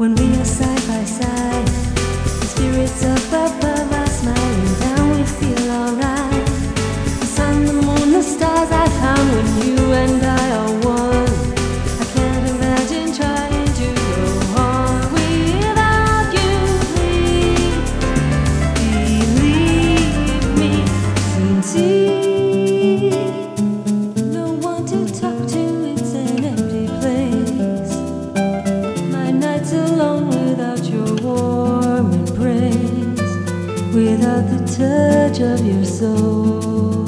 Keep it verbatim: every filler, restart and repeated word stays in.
when we are side by side. The spirits up above are smiling down, we feel alright. The sun, the moon, the stars I found when you and I are one. I can't imagine trying to go on without you. Please believe me, sincere. No one to talk to, it's an empty place. My nights alone without your warm embrace, without the touch of your soul.